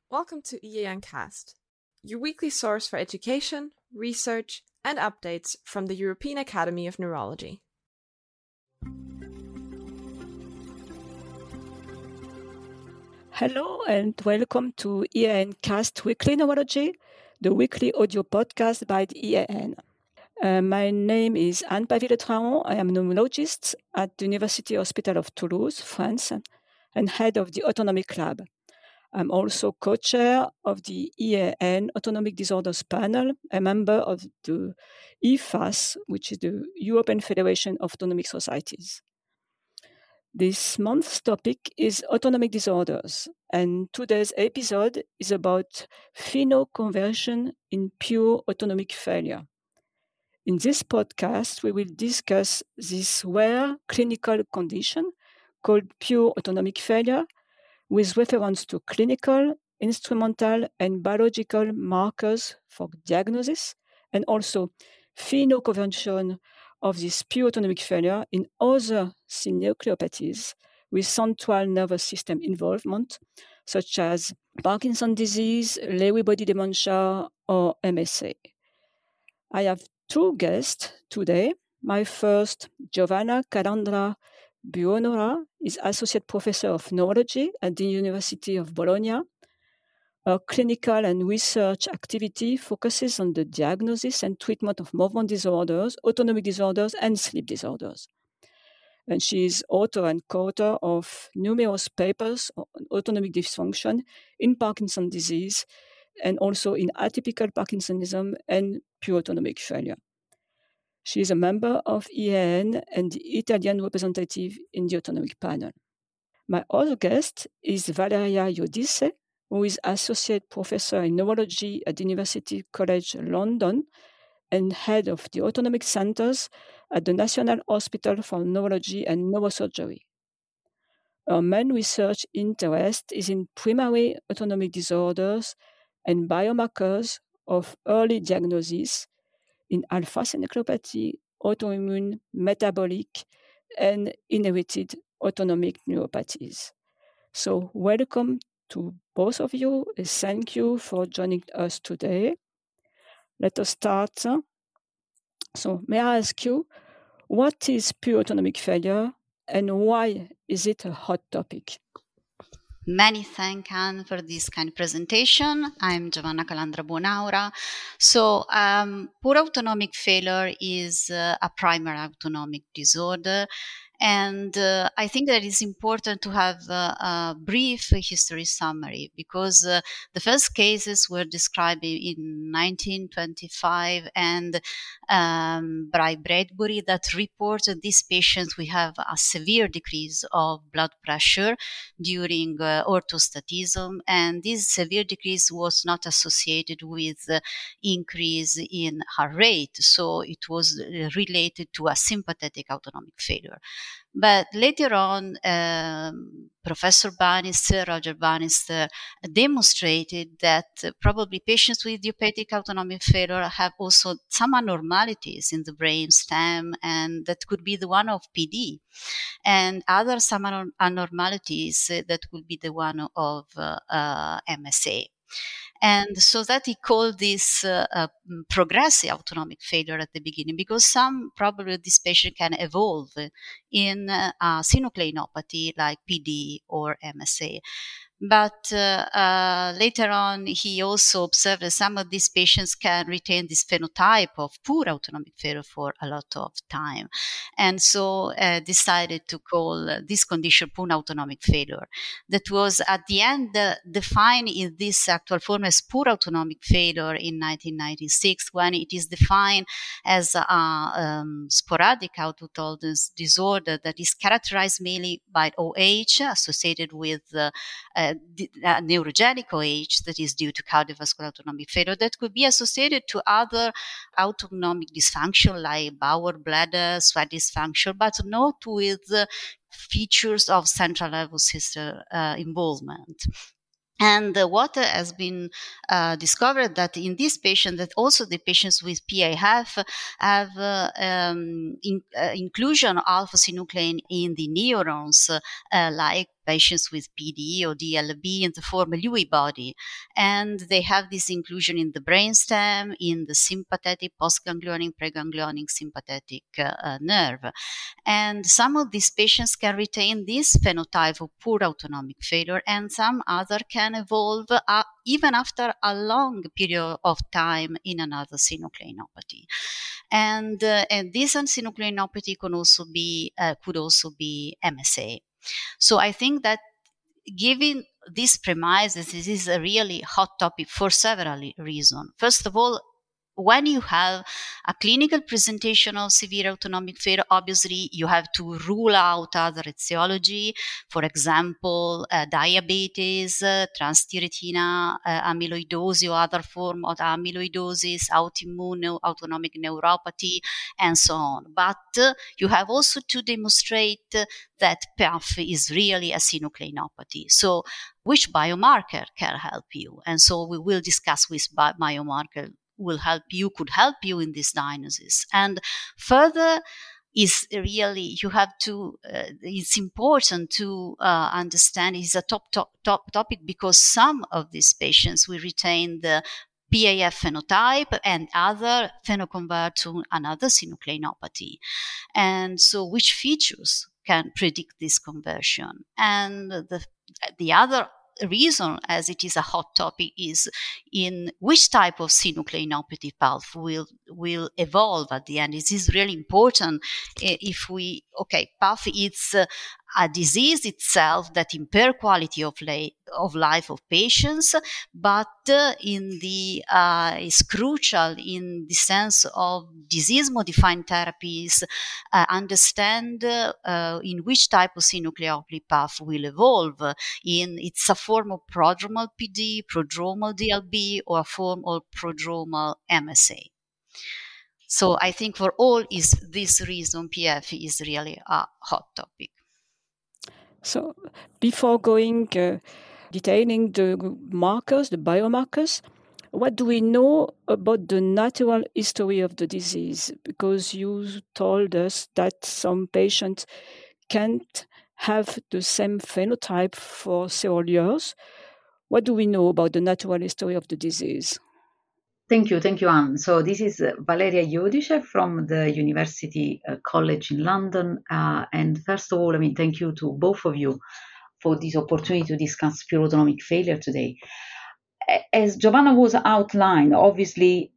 Welcome to EAN Cast, your weekly source for education, research, and updates from the European Academy of Neurology. Hello and welcome to EAN Cast Weekly Neurology, the weekly audio podcast by the EAN. My name is Anne-Pavie Letraon. I am a neurologist at the University Hospital of Toulouse, France, and head of the Autonomic Lab. I'm also co-chair of the EAN Autonomic Disorders Panel, a member of the EFAS, which is the European Federation of Autonomic Societies. This month's topic is autonomic disorders, and today's episode is about phenoconversion in pure autonomic failure. In this podcast, we will discuss this rare clinical condition called pure autonomic failure with reference to clinical, instrumental, and biological markers for diagnosis, and also phenoconversion of this pure autonomic failure in other synucleinopathies with central nervous system involvement, such as Parkinson's disease, Lewy body dementia, or MSA. I have two guests today. My first, Giovanna Calandra Buonora, is Associate Professor of Neurology at the University of Bologna. Her clinical and research activity focuses on the diagnosis and treatment of movement disorders, autonomic disorders, and sleep disorders. And she is author and co-author of numerous papers on autonomic dysfunction in Parkinson's disease and also in atypical Parkinsonism and pure autonomic failure. She is a member of EAN and the Italian representative in the autonomic panel. My other guest is Valeria Iodice, who is Associate Professor in Neurology at the University College London and head of the Autonomic Centers at the National Hospital for Neurology and Neurosurgery. Her main research interest is in primary autonomic disorders and biomarkers of early diagnosis in alpha-synucleinopathy, autoimmune, metabolic, and inherited autonomic neuropathies. So welcome to both of you. Thank you for joining us today. Let us start. So may I ask you, what is pure autonomic failure and why is it a hot topic? Many thanks, Anne, for this kind of presentation. I'm Giovanna Calandra Buonaura. So, poor autonomic failure is a primary autonomic disorder. And I think that it's important to have a brief history summary because the first cases were described in 1925 and by Bradbury that reported these patients will have a severe decrease of blood pressure during orthostatism, and this severe decrease was not associated with increase in heart rate, so it was related to a sympathetic autonomic failure. But later on, Professor Bannister, Roger Bannister, demonstrated that probably patients with idiopathic autonomic failure have also some abnormalities in the brain stem, and that could be the one of PD, and other some abnormalities that could be the one of MSA. And so that he called this progressive autonomic failure at the beginning, because probably this patient can evolve in synucleinopathy like PD or MSA. But later on, he also observed that some of these patients can retain this phenotype of poor autonomic failure for a lot of time. And so decided to call this condition poor autonomic failure. That was at the end defined in this actual form as poor autonomic failure in 1996, when it is defined as a sporadic autonomic disorder that is characterized mainly by OH associated with neurogenic OH that is due to cardiovascular autonomic failure that could be associated to other autonomic dysfunction like bowel, bladder, sweat dysfunction, but not with features of central nervous system involvement. And what has been discovered that in this patient, that also the patients with PIF have inclusion of alpha-synuclein in the neurons like patients with PD or DLB and form a Lewy body. And they have this inclusion in the brainstem, in the sympathetic, postganglionic, preganglionic sympathetic nerve. And some of these patients can retain this phenotype of poor autonomic failure, and some other can evolve even after a long period of time in another synucleinopathy. And this synucleinopathy could also be MSA. So I think that given these premises, this is a really hot topic for several reasons. First of all, when you have a clinical presentation of severe autonomic failure, obviously you have to rule out other etiology, for example, diabetes, transthyretin amyloidosis or other form of amyloidosis, autoimmune autonomic neuropathy, and so on. But you have also to demonstrate that PAF is really a synucleinopathy. So which biomarker can help you? And so we will discuss which biomarker could help you in this diagnosis. And further is really, you have to, it's important to understand, it's a top topic because some of these patients will retain the PAF phenotype and other phenoconvert to another synucleinopathy. And so which features can predict this conversion? And the other reason, as it is a hot topic, is in which type of synucleinopathy PAF will evolve at the end. It is really important PAF is a disease itself that impair quality of life of patients, but is crucial in the sense of disease-modifying therapies, understand in which type of synucleinopathy PAF will evolve. It's a form of prodromal PD, prodromal DLB, or a form of prodromal MSA. So I think for all is this reason, PAF is really a hot topic. So before going detailing the markers, the biomarkers, what do we know about the natural history of the disease? Because you told us that some patients can't have the same phenotype for several years. What do we know about the natural history of the disease? Thank you, Anne. So this is Valeria Judice from the University College in London. And first of all, thank you to both of you for this opportunity to discuss pure autonomic failure today. As Giovanna was outlined, obviously,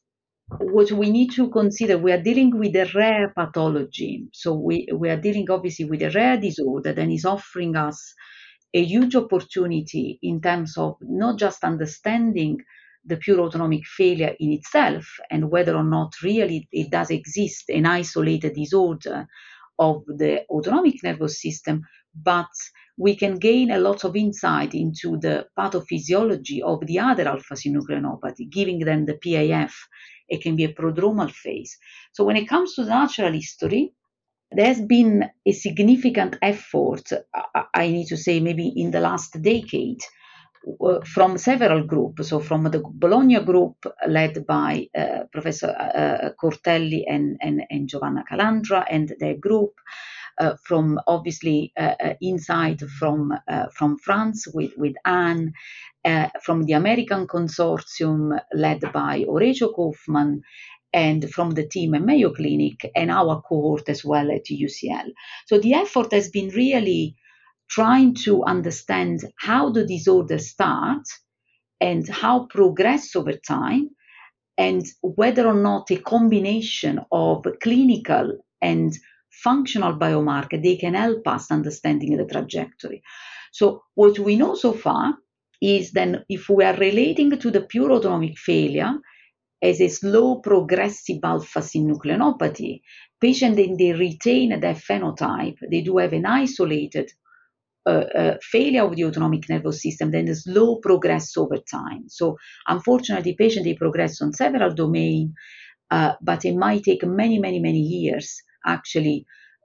what we need to consider, we are dealing with a rare pathology. So we are dealing obviously with a rare disorder that is offering us a huge opportunity in terms of not just understanding the pure autonomic failure in itself and whether or not really it does exist, an isolated disorder of the autonomic nervous system, but we can gain a lot of insight into the pathophysiology of the other alpha-synucleinopathy, giving them the PAF. It can be a prodromal phase. So when it comes to the natural history, there's been a significant effort, I need to say maybe in the last decade, from several groups. So from the Bologna group led by Professor Cortelli and Giovanna Calandra and their group, from obviously inside from France with Anne, from the American consortium led by Oregio Kaufman, and from the team at Mayo Clinic and our cohort as well at UCL. So the effort has been really trying to understand how the disorder starts and how progress over time, and whether or not a combination of clinical and functional biomarker, they can help us understanding the trajectory. So what we know so far is then if we are relating to the pure autonomic failure as a slow progressive alpha-synucleinopathy, patients, then they retain their phenotype, they do have an isolated failure of the autonomic nervous system, then the slow progress over time. So unfortunately, patients, they progress on several domains, but it might take many years actually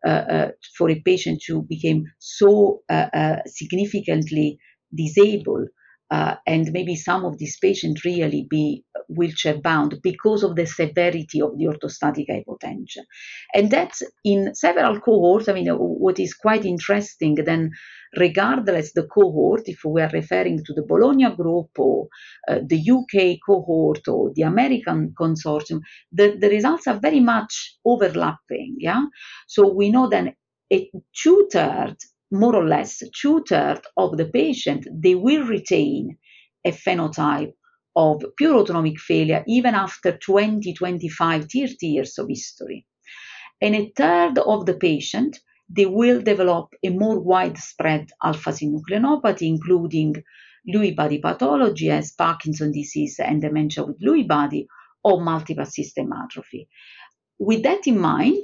for a patient to become so significantly disabled and maybe some of these patients really be wheelchair bound because of the severity of the orthostatic hypotension. And that's in several cohorts. I mean, what is quite interesting then, regardless the cohort, if we are referring to the Bologna group or the UK cohort or the American consortium, the results are very much overlapping. Yeah. So we know that a two-thirds, more or less, two-thirds of the patient, they will retain a phenotype of pure autonomic failure even after 20, 25, 30 years of history. And a third of the patient, they will develop a more widespread alpha-synucleinopathy, including Lewy body pathology as Parkinson's disease and dementia with Lewy body, or multiple system atrophy. With that in mind,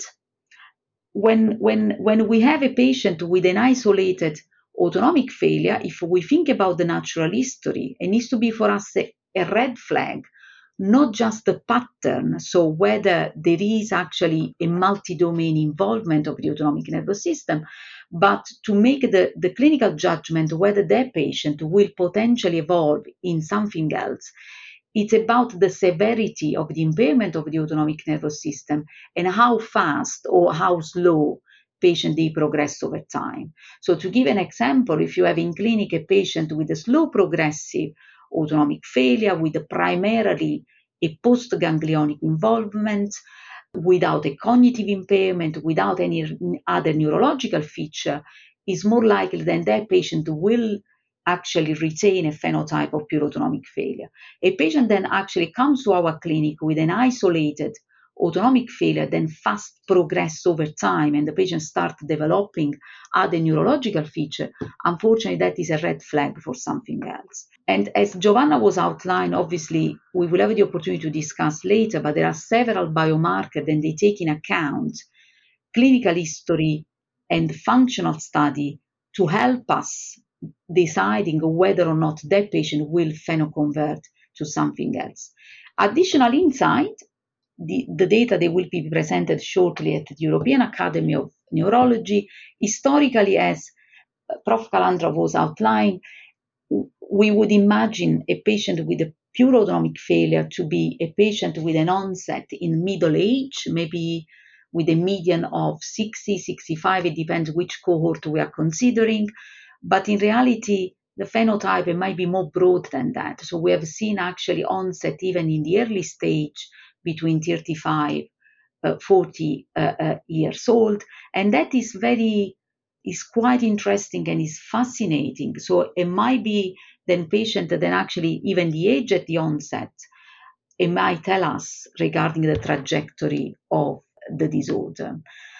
when we have a patient with an isolated autonomic failure, if we think about the natural history, it needs to be for us a red flag, not just the pattern, so whether there is actually a multi-domain involvement of the autonomic nervous system, but to make the clinical judgment whether that patient will potentially evolve in something else. It's about the severity of the impairment of the autonomic nervous system and how fast or how slow patient they progress over time. So to give an example, if you have in clinic a patient with a slow progressive autonomic failure with primarily a post-ganglionic involvement, without a cognitive impairment, without any other neurological feature, is more likely than that patient will actually retain a phenotype of pure autonomic failure. A patient then actually comes to our clinic with an isolated autonomic failure, then fast progress over time, and the patient starts developing other neurological features. Unfortunately, that is a red flag for something else. And as Giovanna was outlined, obviously, we will have the opportunity to discuss later, but there are several biomarkers and they take in account clinical history and functional study to help us deciding whether or not that patient will phenoconvert to something else. Additional insight, the data they will be presented shortly at the European Academy of Neurology. Historically, as Prof. Calandra was outlined, we would imagine a patient with a pure autonomic failure to be a patient with an onset in middle age, maybe with a median of 60, 65, it depends which cohort we are considering. But in reality, the phenotype it might be more broad than that. So we have seen actually onset even in the early stage between 35, 40 years old. And that is quite interesting and is fascinating. So it might be then patient then actually even the age at the onset, it might tell us regarding the trajectory of the disorder.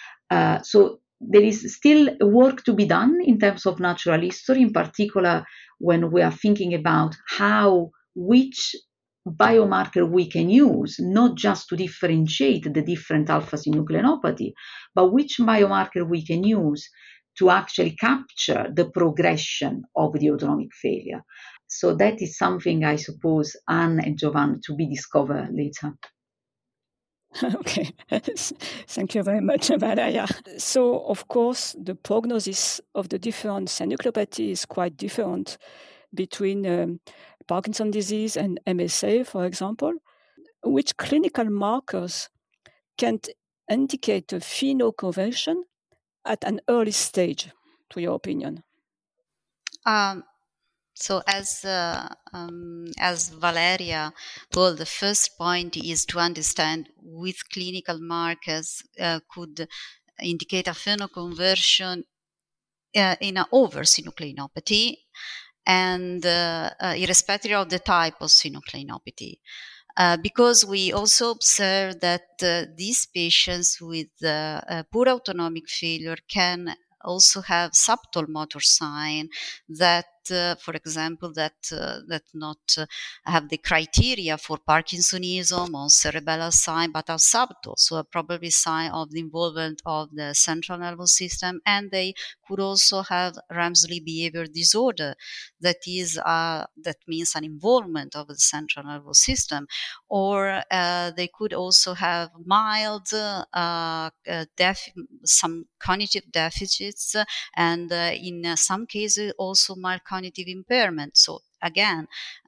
So there is still work to be done in terms of natural history, in particular when we are thinking about which biomarker we can use, not just to differentiate the different alpha-synucleinopathy, but which biomarker we can use to actually capture the progression of the autonomic failure. So that is something I suppose Anne and Giovanna to be discovered later. Okay, thank you very much, Valeria. So, of course, the prognosis of the different synucleinopathy is quite different between Parkinson's disease and MSA, for example. Which clinical markers can indicate a phenoconversion at an early stage, to your opinion? So as Valeria told, the first point is to understand which clinical markers could indicate a phenoconversion in an over-synucleinopathy, and irrespective of the type of synucleinopathy. Because we also observe that these patients with poor autonomic failure can also have subtle motor sign that, for example, that not have the criteria for Parkinsonism or cerebellar sign, but are subtle, so a probably sign of the involvement of the central nervous system, and they could also have Ramsay behavior disorder, that means an involvement of the central nervous system, or they could also have mild some cognitive deficits, and in some cases also mild cognitive cognitive impairment. So again,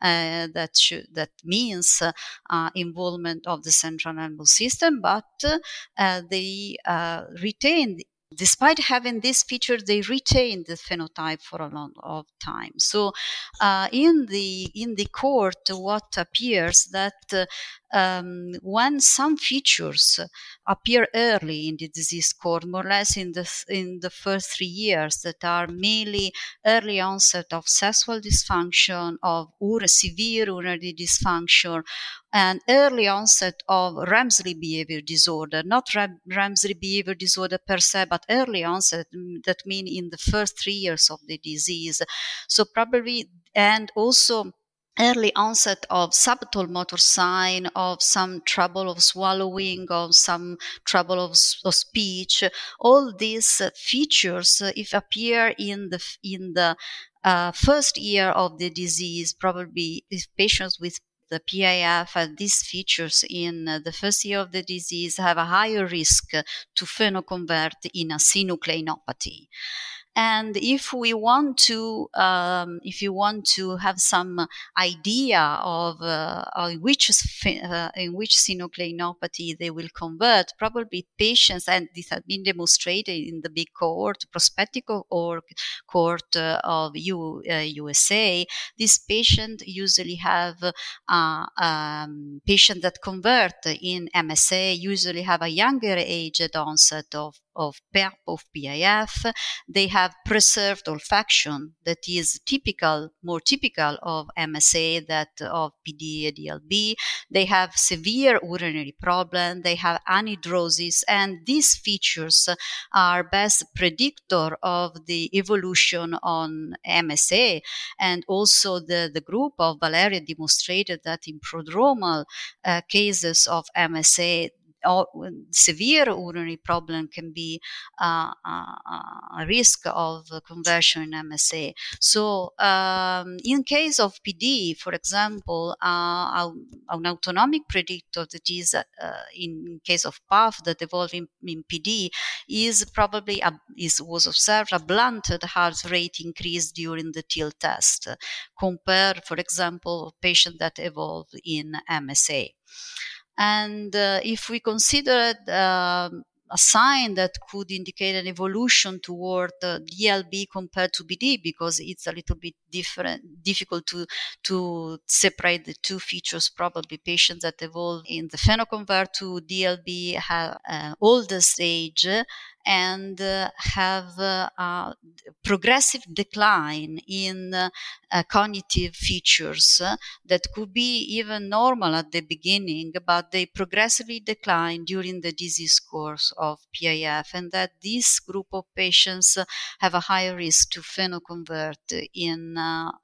that means involvement of the central nervous system, but they retain. Despite having this feature, they retain the phenotype for a long of time. So, in the court, what appears that when some features appear early in the disease course, more or less in the first 3 years, that are mainly early onset of sexual dysfunction, of severe urinary dysfunction, and early onset of Ramsay behavior disorder, not Ramsay behavior disorder per se, but early onset, that means in the first 3 years of the disease. So probably, and also early onset of subtle motor sign, of some trouble of swallowing, of some trouble of speech. All these features, if appear in the first year of the disease, probably if patients with the PIF have these features in the first year of the disease, have a higher risk to phenoconvert in a synucleinopathy. And if you want to have some idea of in which synucleinopathy they will convert, probably patients, and this has been demonstrated in the big cohort, prospective cohort of USA. These patients usually have patients that convert in MSA usually have a younger age at onset of PIF. They have preserved olfaction that is more typical of MSA than of PD and DLB. They have severe urinary problem. They have anhidrosis, and these features are best predictor of the evolution on MSA. And also the group of Valeria demonstrated that in prodromal cases of MSA, severe urinary problem can be a risk of conversion in MSA. So in case of PD, for example, an autonomic predictor that is in case of PAF that evolved in PD is probably was observed a blunted heart rate increase during the TIL test compared, for example, patients that evolved in MSA. And if we consider a sign that could indicate an evolution toward DLB compared to PD, because it's a little bit difficult to separate the two features. Probably patients that evolve in the phenoconvert to DLB have older stage and have a progressive decline in cognitive features that could be even normal at the beginning, but they progressively decline during the disease course of PIF, and that this group of patients have a higher risk to phenoconvert in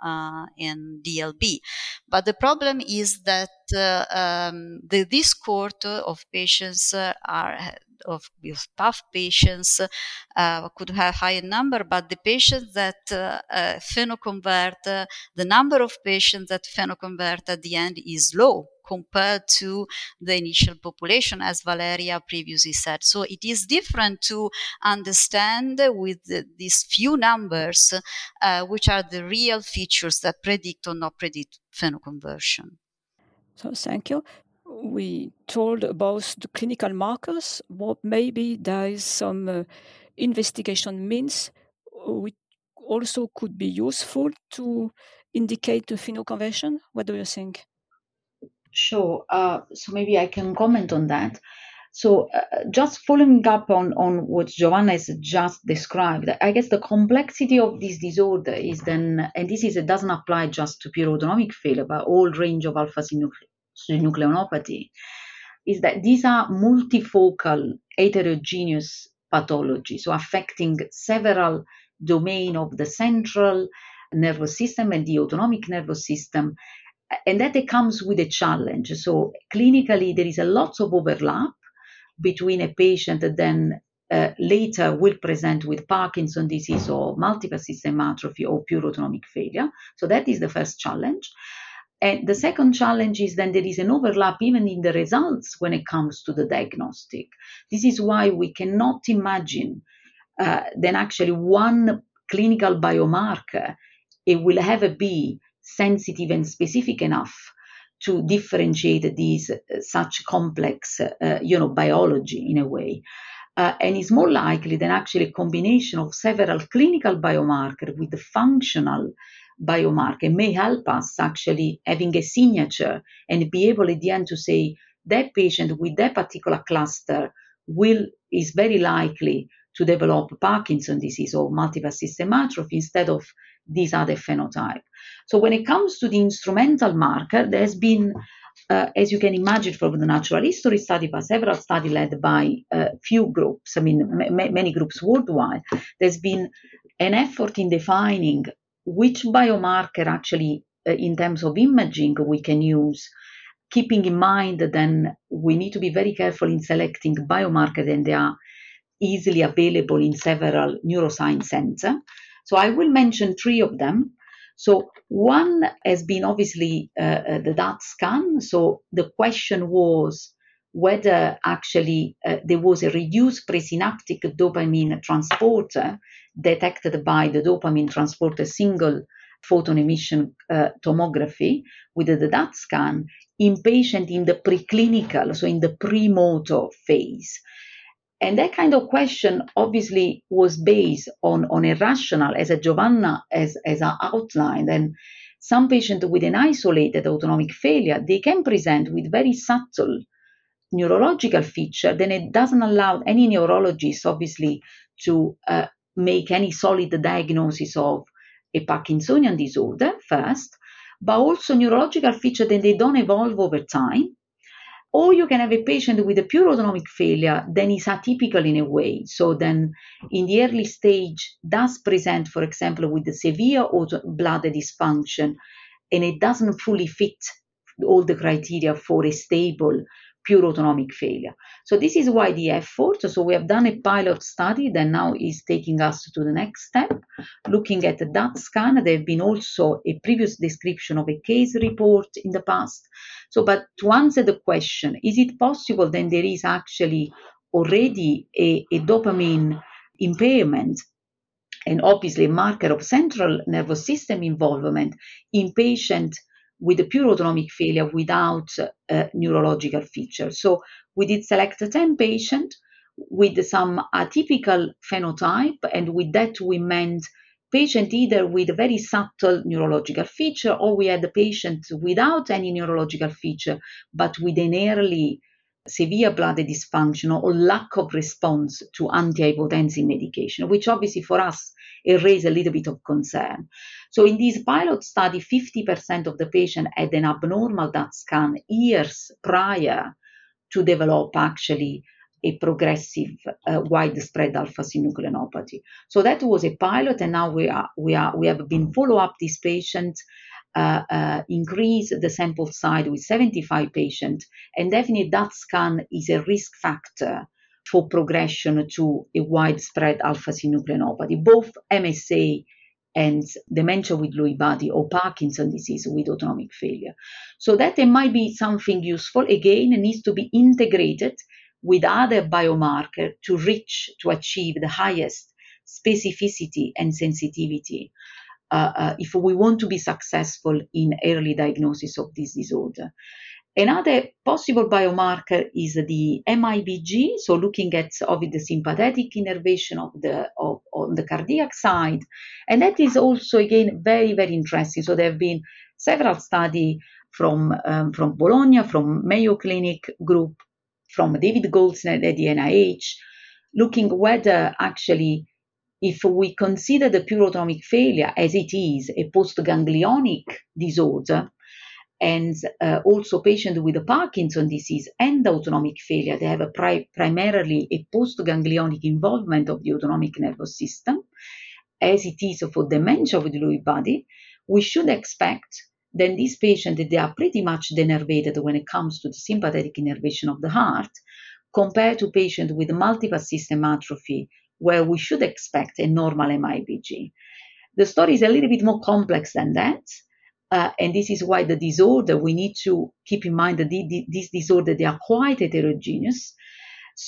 DLB. But the problem is that this cohort of patients of PAF patients could have higher number, but the patients that phenoconvert, the number of patients that phenoconvert at the end is low compared to the initial population, as Valeria previously said. So it is different to understand with these few numbers which are the real features that predict or not predict phenoconversion. So thank you. We told about the clinical markers, but maybe there is some investigation means which also could be useful to indicate the phenoconversion. What do you think? Sure. So maybe I can comment on that. So just following up on what Giovanna has just described, I guess the complexity of this disorder is then, and it doesn't apply just to pure autonomic failure, but all range of alpha-synucleinopathy, is that these are multifocal heterogeneous pathologies, so affecting several domains of the central nervous system and the autonomic nervous system. And that it comes with a challenge. So clinically, there is a lot of overlap between a patient that then later will present with Parkinson's disease or multiple system atrophy or pure autonomic failure. So that is the first challenge. And the second challenge is then there is an overlap even in the results when it comes to the diagnostic. This is why we cannot imagine then actually one clinical biomarker it will ever be sensitive and specific enough to differentiate these such complex, biology in a way. And is more likely than actually a combination of several clinical biomarkers with the functional biomarker may help us actually having a signature and be able at the end to say that patient with that particular cluster is very likely to develop Parkinson's disease or multiple system atrophy instead of these other phenotype. So when it comes to the instrumental marker, there's been, as you can imagine from the natural history study, but several studies led by few groups, many groups worldwide, there's been an effort in defining which biomarker actually, in terms of imaging, we can use, keeping in mind that then we need to be very careful in selecting biomarkers and they are easily available in several neuroscience centers. So I will mention 3 of them. So one has been obviously the DAT scan. So the question was whether actually there was a reduced presynaptic dopamine transporter detected by the dopamine transporter single photon emission tomography with the DAT scan in patient in the preclinical, so in the premotor phase. And that kind of question obviously was based on a rationale, as Giovanna has outlined. And some patients with an isolated autonomic failure, they can present with very subtle neurological feature. Then it doesn't allow any neurologist, obviously, to make any solid diagnosis of a Parkinsonian disorder first, but also neurological feature, then they don't evolve over time. Or you can have a patient with a pure autonomic failure, then is atypical in a way. So then in the early stage does present, for example, with the severe bladder dysfunction, and it doesn't fully fit all the criteria for a stable pure autonomic failure. So this is why the effort. So we have done a pilot study that now is taking us to the next step, looking at the DAT scan. There have been also a previous description of a case report in the past. So, but to answer the question, is it possible then there is actually already a dopamine impairment and obviously a marker of central nervous system involvement in patients with a pure autonomic failure without neurological features? So we did select 10 patients with some atypical phenotype, and with that we meant patient either with a very subtle neurological feature, or we had the patient without any neurological feature, but with an early severe bladder dysfunction or lack of response to antihypotensive medication, which obviously for us, it raised a little bit of concern. So in this pilot study, 50% of the patients had an abnormal DAT scan years prior to develop actually a progressive widespread alpha-synucleinopathy. So that was a pilot, and now we have been follow up these patients, increase the sample size with 75 patients, and definitely that scan is a risk factor for progression to a widespread alpha-synucleinopathy, both MSA and dementia with Lewy body or Parkinson's disease with autonomic failure. So that it might be something useful. Again, it needs to be integrated with other biomarkers to achieve the highest specificity and sensitivity if we want to be successful in early diagnosis of this disorder. Another possible biomarker is the MIBG, so looking at the sympathetic innervation on the cardiac side, and that is also again very, very interesting. So there have been several studies from Bologna, from Mayo Clinic group, from David Goldsner at the NIH, looking whether actually, if we consider the pure autonomic failure as it is a postganglionic disorder, and also patients with the Parkinson's disease and autonomic failure, they have primarily a postganglionic involvement of the autonomic nervous system, as it is for dementia with Lewy body. We should expect then these patients, they are pretty much denervated when it comes to the sympathetic innervation of the heart, compared to patients with multiple system atrophy, where we should expect a normal MIBG. The story is a little bit more complex than that, and this is why the disorder, we need to keep in mind that these disorders, they are quite heterogeneous. So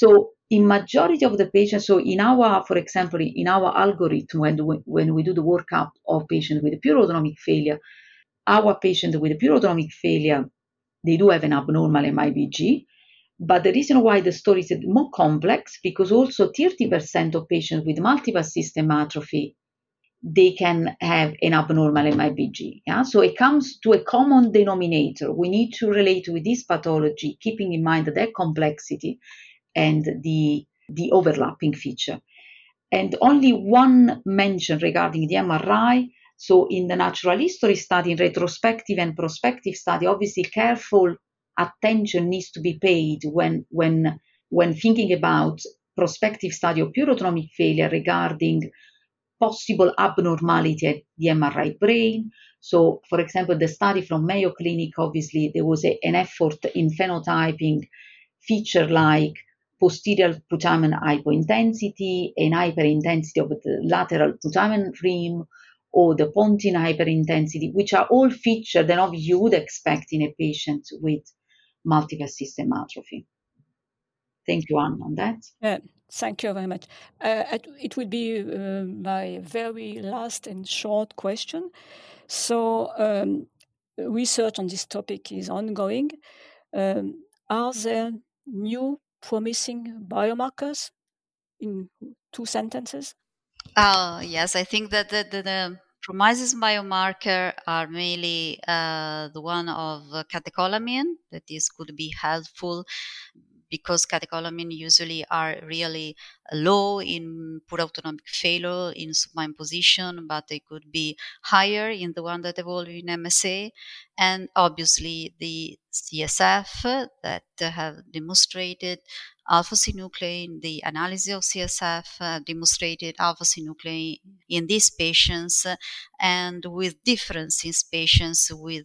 in majority of the patients, so in our, for example, in our algorithm, when we do the workup of patients with pure autonomic failure, our patients with pure autonomic failure, they do have an abnormal MIBG. But the reason why the story is more complex, because also 30% of patients with multiple system atrophy, they can have an abnormal MIBG. Yeah? So it comes to a common denominator. We need to relate with this pathology, keeping in mind that complexity and the overlapping feature. And only one mention regarding the MRI. So in the natural history study, in retrospective and prospective study, obviously careful attention needs to be paid when thinking about prospective study of pure autonomic failure regarding possible abnormality at the MRI brain. So, for example, the study from Mayo Clinic, obviously, there was an effort in phenotyping feature like posterior putamen hypointensity and hyperintensity of the lateral putamen rim, or the pontine hyperintensity, which are all features that you would expect in a patient with multiple system atrophy. Thank you, Anne, on that. Thank you very much. It will be my very last and short question. So, research on this topic is ongoing. Are there new promising biomarkers? In 2 sentences? Yes, I think that the promising biomarker are mainly the one of catecholamine, that is could be helpful because catecholamine usually are really low in poor autonomic failure in supine position, but they could be higher in the one that evolve in MSA, and obviously the CSF that have demonstrated alpha-synuclein. The analysis of CSF demonstrated alpha-synuclein in these patients, and with difference in patients with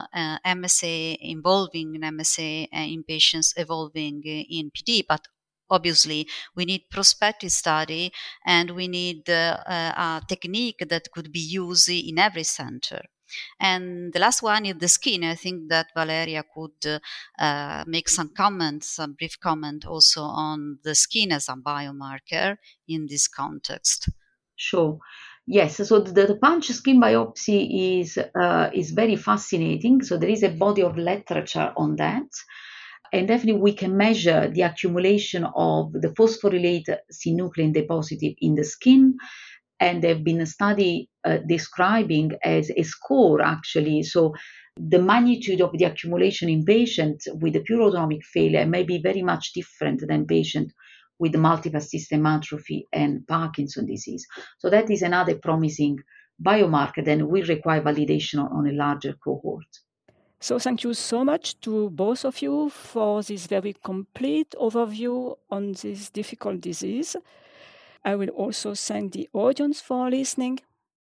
MSA involving in MSA and in patients evolving in PD. But obviously, we need prospective study, and we need a technique that could be used in every center. And the last one is the skin. I think that Valeria could make some brief comment also on the skin as a biomarker in this context. Sure. Yes, so the punch skin biopsy is very fascinating. So there is a body of literature on that. And definitely we can measure the accumulation of the phosphorylate synuclein deposit in the skin. And there have been a study describing as a score, actually. So the magnitude of the accumulation in patients with a pure autonomic failure may be very much different than patients with multiple system atrophy and Parkinson's disease. So that is another promising biomarker, then will require validation on a larger cohort. So thank you so much to both of you for this very complete overview on this difficult disease. I will also thank the audience for listening.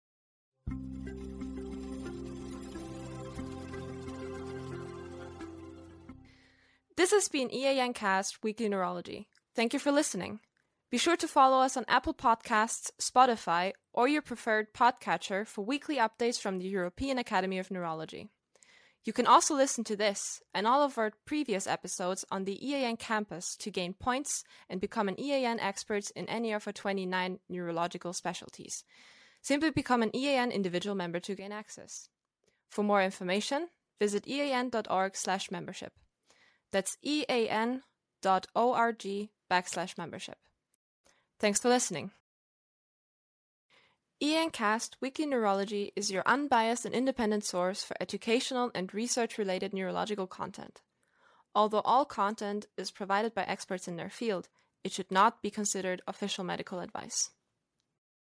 This has been EAN Cast Weekly Neurology. Thank you for listening. Be sure to follow us on Apple Podcasts, Spotify, or your preferred podcatcher for weekly updates from the European Academy of Neurology. You can also listen to this and all of our previous episodes on the EAN campus to gain points and become an EAN expert in any of our 29 neurological specialties. Simply become an EAN individual member to gain access. For more information, visit ean.org/membership. That's ean.org/membership. Thanks for listening. EAN Cast Weekly Neurology is your unbiased and independent source for educational and research-related neurological content. Although all content is provided by experts in their field, it should not be considered official medical advice.